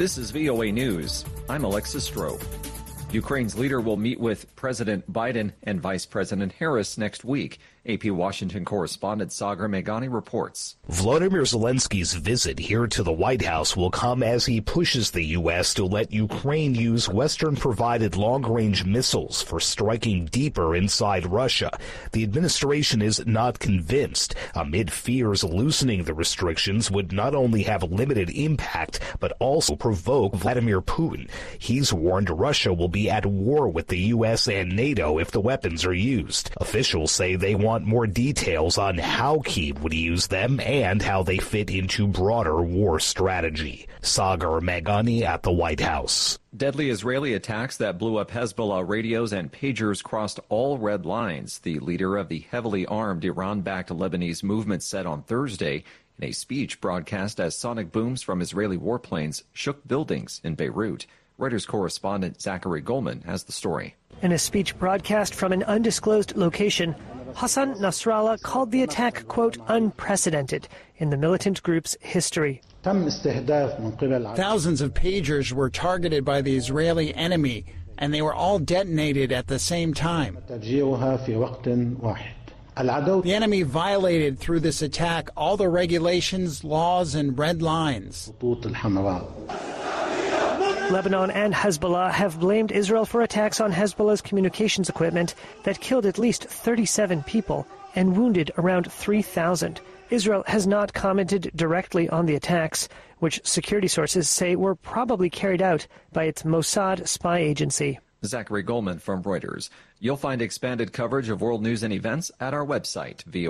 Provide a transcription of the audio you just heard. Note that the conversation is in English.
This is VOA News. I'm Alexis Stroh. Ukraine's leader will meet with President Biden and Vice President Harris next week. AP Washington correspondent Sagar Meghani reports. Volodymyr Zelensky's visit here to the White House will come as he pushes the U.S. to let Ukraine use Western-provided long-range missiles for striking deeper inside Russia. The administration is not convinced, amid fears loosening the restrictions would not only have limited impact, but also provoke Vladimir Putin. He's warned Russia will be at war with the U.S. and NATO if the weapons are used. Officials say they want more details on how Kyiv would use them and how they fit into broader war strategy. Sagar Meghani at the White House. Deadly Israeli attacks that blew up Hezbollah radios and pagers crossed all red lines. The leader of the heavily armed Iran-backed Lebanese movement said on Thursday in a speech broadcast as sonic booms from Israeli warplanes shook buildings in Beirut. Reuters correspondent Zachary Goldman has the story. In a speech broadcast from an undisclosed location, Hassan Nasrallah called the attack, quote, unprecedented in the militant group's history. Thousands of pagers were targeted by the Israeli enemy, and they were all detonated at the same time. The enemy violated through this attack all the regulations, laws, and red lines. Lebanon and Hezbollah have blamed Israel for attacks on Hezbollah's communications equipment that killed at least 37 people and wounded around 3,000. Israel has not commented directly on the attacks, which security sources say were probably carried out by its Mossad spy agency. Zachary Goldman from Reuters. You'll find expanded coverage of world news and events at our website,